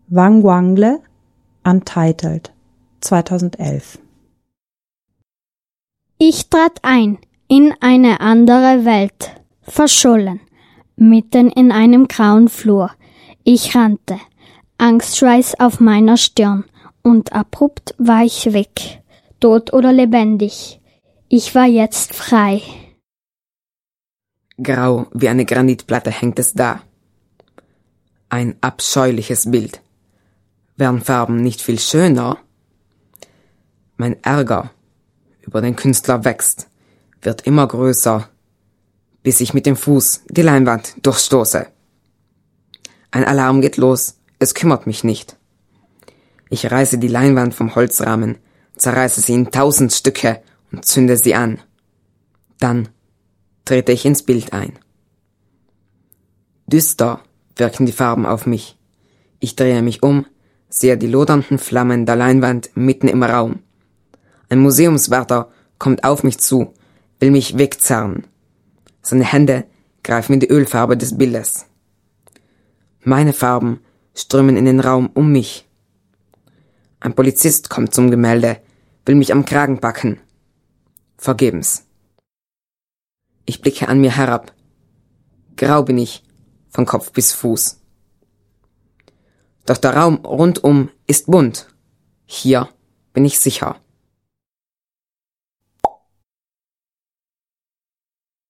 Wangwangle, Untitled, 2011. Ich trat ein in eine andere Welt, verschollen, mitten in einem grauen Flur. Ich rannte, Angstschweiß auf meiner Stirn, und abrupt war ich weg, tot oder lebendig. Ich war jetzt frei. Grau wie eine Granitplatte hängt es da. Ein abscheuliches Bild. Wären Farben nicht viel schöner? Mein Ärger über den Künstler wächst, wird immer größer, bis ich mit dem Fuß die Leinwand durchstoße. Ein Alarm geht los, es kümmert mich nicht. Ich reiße die Leinwand vom Holzrahmen, zerreiße sie in 1000 Stücke und zünde sie an. Dann trete ich ins Bild ein. Düster wirken die Farben auf mich. Ich drehe mich um, sehe die lodernden Flammen der Leinwand mitten im Raum. Ein Museumswärter kommt auf mich zu, will mich wegzerren. Seine Hände greifen in die Ölfarbe des Bildes. Meine Farben strömen in den Raum um mich. Ein Polizist kommt zum Gemälde, will mich am Kragen packen. Vergebens. Ich blicke an mir herab. Grau bin ich, von Kopf bis Fuß. Doch der Raum rundum ist bunt. Hier bin ich sicher.